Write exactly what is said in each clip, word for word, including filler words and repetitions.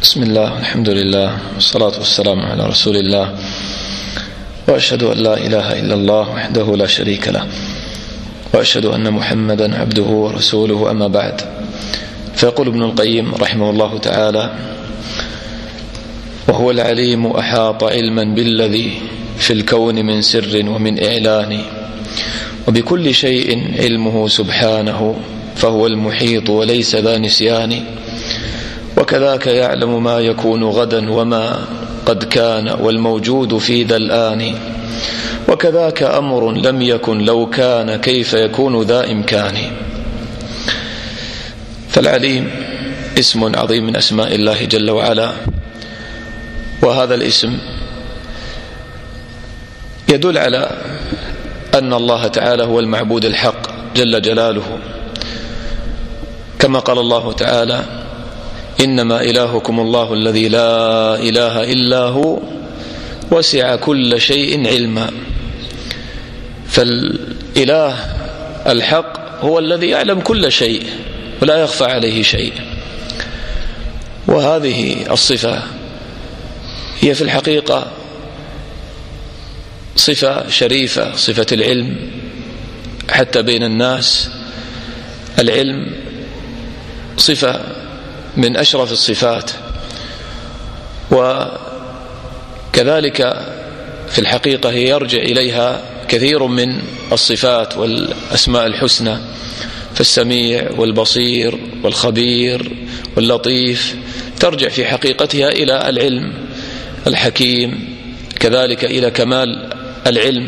بسم الله الحمد لله والصلاة والسلام على رسول الله، وأشهد أن لا إله إلا الله وحده لا شريك له، وأشهد أن محمدا عبده ورسوله، أما بعد. فيقول ابن القيم رحمه الله تعالى: وهو العليم أحاط علما بالذي في الكون من سر ومن إعلان، وبكل شيء علمه سبحانه، فهو المحيط وليس ذا نسيان. وكذاك يعلم ما يكون غدا وما قد كان والموجود في ذا الآن، وكذاك أمر لم يكن لو كان كيف يكون ذا إمكان. فالعليم اسم عظيم من أسماء الله جل وعلا، وهذا الاسم يدل على أن الله تعالى هو المعبود الحق جل جلاله، كما قال الله تعالى: إنما إلهكم الله الذي لا إله إلا هو وسع كل شيء علما. فالإله الحق هو الذي يعلم كل شيء ولا يخفى عليه شيء، وهذه الصفة هي في الحقيقة صفة شريفة، صفة العلم حتى بين الناس. العلم صفة من أشرف الصفات، وكذلك في الحقيقة هي يرجع إليها كثير من الصفات والأسماء الحسنى، فالسميع والبصير والخبير واللطيف ترجع في حقيقتها إلى العلم الحكيم، كذلك إلى كمال العلم.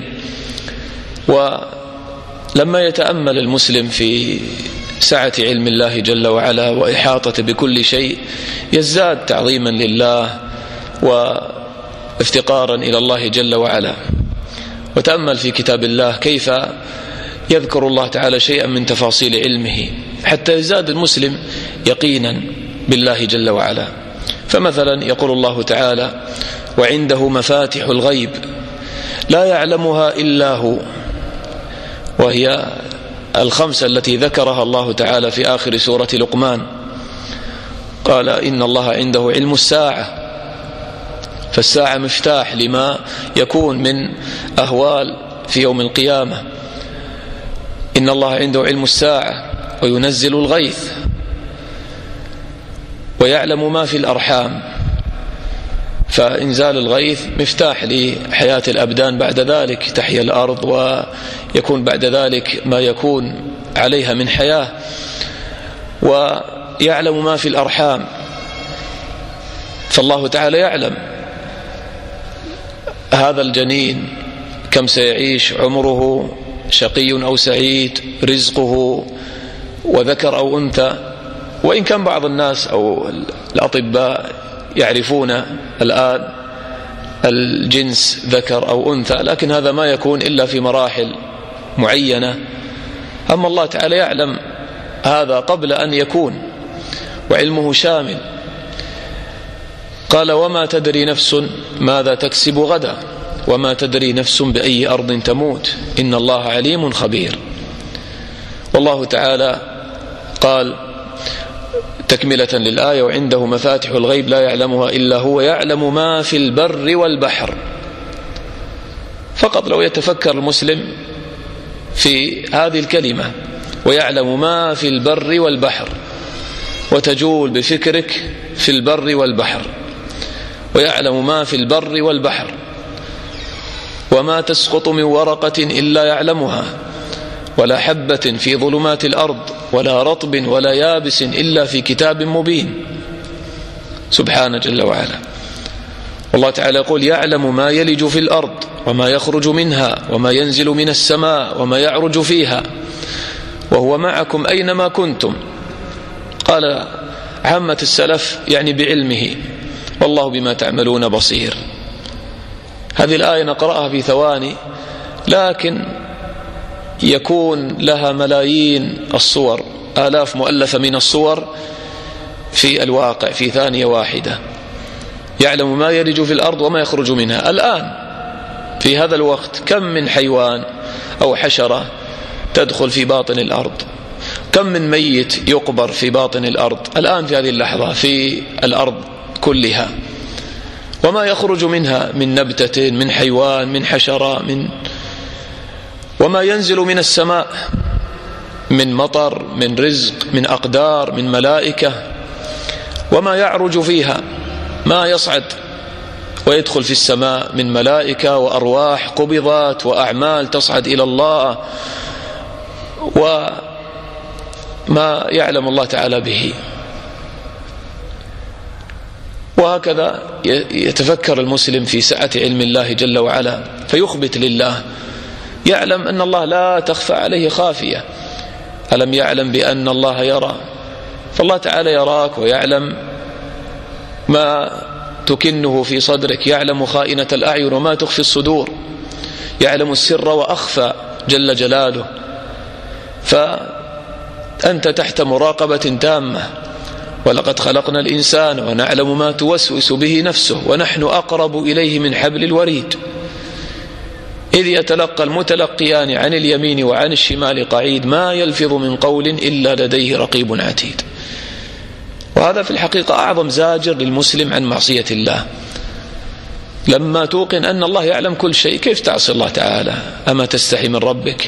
ولما يتأمل المسلم في سعة علم الله جل وعلا وإحاطة بكل شيء يزداد تعظيما لله وافتقارا إلى الله جل وعلا. وتأمل في كتاب الله كيف يذكر الله تعالى شيئا من تفاصيل علمه حتى يزداد المسلم يقينا بالله جل وعلا. فمثلا يقول الله تعالى: وعنده مفاتح الغيب لا يعلمها إلا هو، وهي الخمسة التي ذكرها الله تعالى في آخر سورة لقمان. قال: إن الله عنده علم الساعة، فالساعة مفتاح لما يكون من أهوال في يوم القيامة. إن الله عنده علم الساعة وينزل الغيث ويعلم ما في الأرحام، فإنزال الغيث مفتاح لحياة الأبدان، بعد ذلك تحيا الأرض ويكون بعد ذلك ما يكون عليها من حياة. ويعلم ما في الأرحام، فالله تعالى يعلم هذا الجنين كم سيعيش، عمره شقي أو سعيد، رزقه وذكر أو أنثى. وإن كان بعض الناس أو الأطباء يعرفون الآن الجنس ذكر أو أنثى، لكن هذا ما يكون إلا في مراحل معينة. أما الله تعالى يعلم هذا قبل أن يكون، وعلمه شامل. قال: وما تدري نفس ماذا تكسب غدا، وما تدري نفس بأي أرض تموت، إن الله عليم خبير. والله تعالى قال تكملة للآية: وعنده مفاتح الغيب لا يعلمها إلا هو يعلم ما في البر والبحر. فقط لو يتفكر المسلم في هذه الكلمة، ويعلم ما في البر والبحر، وتجول بفكرك في البر والبحر، ويعلم ما في البر والبحر، وما تسقط من ورقة إلا يعلمها، ولا حبة في ظلمات الأرض، ولا رطب ولا يابس إلا في كتاب مبين، سبحانه جل وعلا. والله تعالى يقول: يعلم ما يلج في الأرض وما يخرج منها وما ينزل من السماء وما يعرج فيها وهو معكم أينما كنتم. قال عامة السلف يعني بعلمه، والله بما تعملون بصير. هذه الآية نقرأها في ثواني، لكن يكون لها ملايين الصور، آلاف مؤلفة من الصور في الواقع في ثانية واحدة. يعلم ما يلج في الأرض وما يخرج منها. الآن في هذا الوقت كم من حيوان أو حشرة تدخل في باطن الأرض، كم من ميت يقبر في باطن الأرض الآن في هذه اللحظة في الأرض كلها، وما يخرج منها من نبتة، من حيوان، من حشرة، من وما ينزل من السماء من مطر، من رزق، من أقدار، من ملائكة، وما يعرج فيها، ما يصعد ويدخل في السماء من ملائكة وأرواح قبضت وأعمال تصعد إلى الله، وما يعلم الله تعالى به. وهكذا يتفكر المسلم في سعة علم الله جل وعلا فيخبت لله، يعلم أن الله لا تخفى عليه خافية. ألم يعلم بأن الله يرى؟ فالله تعالى يراك ويعلم ما تكنه في صدرك، يعلم خائنة الأعين وما تخفي الصدور، يعلم السر وأخفى جل جلاله. فأنت تحت مراقبة تامة. ولقد خلقنا الإنسان ونعلم ما توسوس به نفسه ونحن أقرب إليه من حبل الوريد إذ يتلقى المتلقيان عن اليمين وعن الشمال قعيد ما يلفظ من قول إلا لديه رقيب عتيد. وهذا في الحقيقة أعظم زاجر للمسلم عن معصية الله. لما توقن أن الله يعلم كل شيء كيف تعصي الله تعالى؟ أما تستحي من ربك؟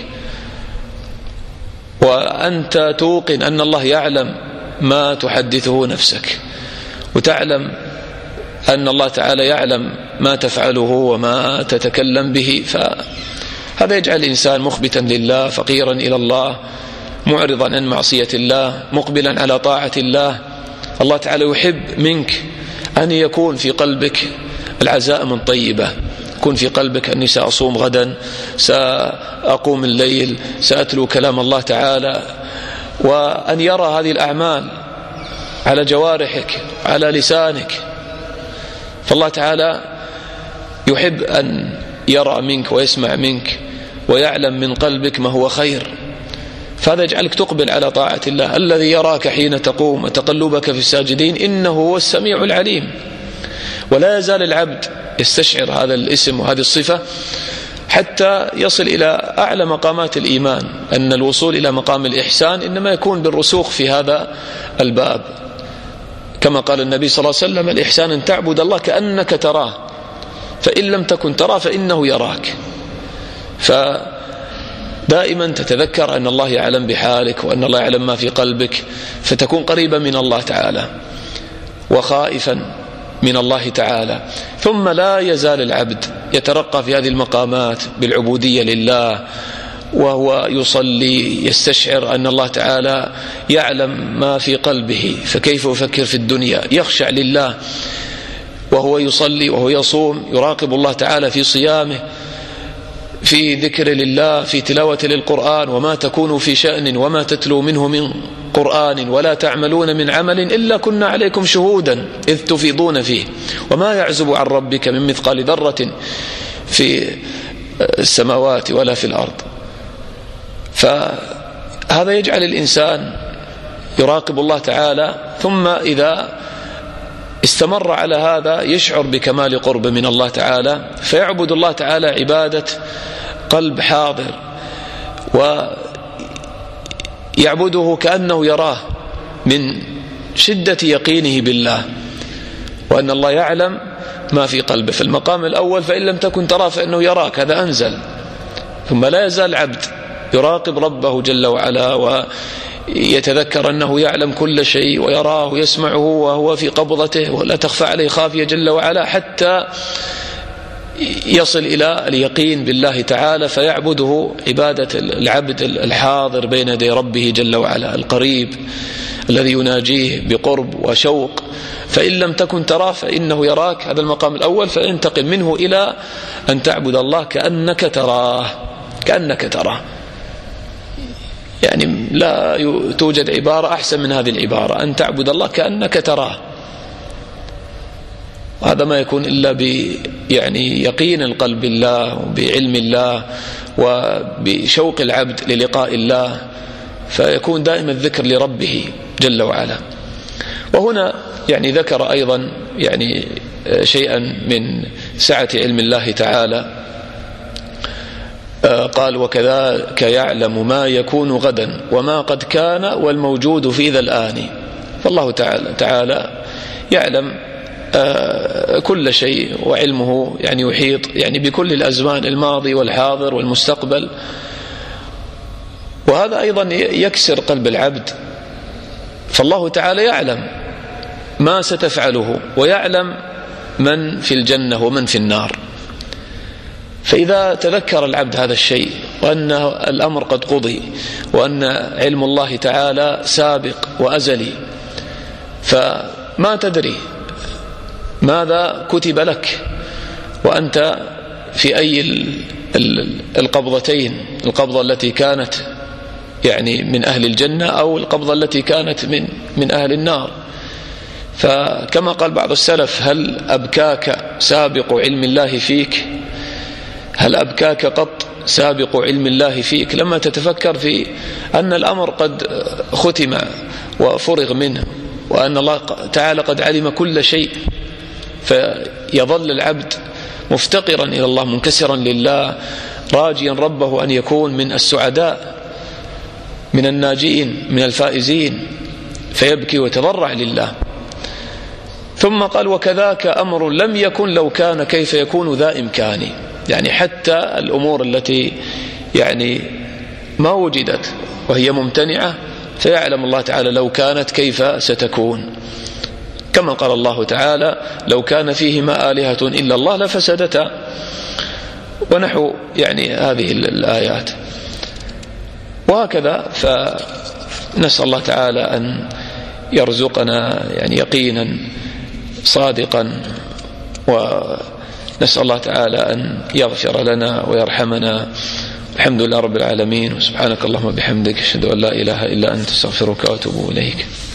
وأنت توقن أن الله يعلم ما تحدثه نفسك، وتعلم أن الله تعالى يعلم ما تفعله وما تتكلم به، فهذا يجعل الإنسان مخبتا لله، فقيرا إلى الله، معرضا عن معصية الله، مقبلا على طاعة الله. الله تعالى يحب منك أن يكون في قلبك العزائم الطيبة، يكون في قلبك أني سأصوم غدا، سأقوم الليل، سأتلو كلام الله تعالى، وأن يرى هذه الأعمال على جوارحك، على لسانك. فالله تعالى يحب أن يرى منك ويسمع منك ويعلم من قلبك ما هو خير، فهذا يجعلك تقبل على طاعة الله. الذي يراك حين تقوم وتقلبك في الساجدين إنه هو السميع العليم. ولا يزال العبد يستشعر هذا الاسم وهذه الصفة حتى يصل إلى أعلى مقامات الإيمان، أن الوصول إلى مقام الإحسان إنما يكون بالرسوخ في هذا الباب، كما قال النبي صلى الله عليه وسلم: الإحسان أن تعبد الله كأنك تراه فإن لم تكن تراه فإنه يراك. فدائما تتذكر أن الله يعلم بحالك وأن الله يعلم ما في قلبك، فتكون قريبا من الله تعالى وخائفا من الله تعالى. ثم لا يزال العبد يترقى في هذه المقامات بالعبودية لله، وهو يصلي يستشعر أن الله تعالى يعلم ما في قلبه، فكيف يفكر في الدنيا؟ يخشع لله وهو يصلي وهو يصوم، يراقب الله تعالى في صيامه، في ذكر لله، في تلاوة للقرآن. وما تكون في شأن وما تتلو منه من قرآن ولا تعملون من عمل إلا كنا عليكم شهودا إذ تفيضون فيه وما يعزب عن ربك من مثقال ذرة في السماوات ولا في الأرض. فهذا يجعل الإنسان يراقب الله تعالى، ثم إذا استمر على هذا يشعر بكمال قرب من الله تعالى، فيعبد الله تعالى عبادة قلب حاضر، ويعبده كأنه يراه من شدة يقينه بالله، وأن الله يعلم ما في قلبه. في المقام الأول فإن لم تكن تراه فإنه يراك، هذا أنزل. ثم لا يزال العبد يراقب ربه جل وعلا ويتذكر أنه يعلم كل شيء ويراه ويسمعه وهو في قبضته ولا تخفى عليه خافية جل وعلا، حتى يصل إلى اليقين بالله تعالى، فيعبده عبادة العبد الحاضر بين يدي ربه جل وعلا، القريب الذي يناجيه بقرب وشوق. فإن لم تكن تراه فإنه يراك، هذا المقام الأول. فينتقل منه إلى أن تعبد الله كأنك تراه، كأنك تراه. يعني لا توجد عبارة أحسن من هذه العبارة، أن تعبد الله كأنك تراه. وهذا ما يكون إلا ب يعني يقين القلب بالله وبعلم الله وبشوق العبد للقاء الله، فيكون دائما الذكر لربه جل وعلا. وهنا يعني ذكر أيضا يعني شيئا من سعة علم الله تعالى، قال: وكذلك يعلم ما يكون غدا وما قد كان والموجود في ذا الآن. فالله تعالى, تعالى يعلم كل شيء، وعلمه يعني يحيط يعني بكل الأزمان، الماضي والحاضر والمستقبل. وهذا أيضا يكسر قلب العبد، فالله تعالى يعلم ما ستفعله ويعلم من في الجنة ومن في النار. فإذا تذكر العبد هذا الشيء وأن الأمر قد قضي وأن علم الله تعالى سابق وأزلي، فما تدري ماذا كتب لك وأنت في أي القبضتين، القبضة التي كانت يعني من أهل الجنة أو القبضة التي كانت من من أهل النار. فكما قال بعض السلف: هل أبكاك سابق علم الله فيك؟ هل أبكاك قط سابق علم الله فيك؟ لما تتفكر في أن الأمر قد ختم وفرغ منه، وأن الله تعالى قد علم كل شيء، فيظل العبد مفتقرا إلى الله، منكسرا لله، راجيا ربه أن يكون من السعداء، من الناجين، من الفائزين، فيبكي ويتضرع لله. ثم قال: وكذاك أمر لم يكن لو كان كيف يكون ذا إمكاني. يعني حتى الأمور التي يعني ما وجدت وهي ممتنعة، فيعلم الله تعالى لو كانت كيف ستكون، كما قال الله تعالى: لو كان فيهما آلهة إلا الله لفسدتا، ونحو يعني هذه الآيات. وهكذا فنسأل الله تعالى أن يرزقنا يعني يقينا صادقا، ونسأل الله تعالى أن يغفر لنا ويرحمنا. الحمد لله رب العالمين، وسبحانك اللهم وبحمدك، أشهد أن لا إله إلا أنت، استغفرك وأتوب إليك.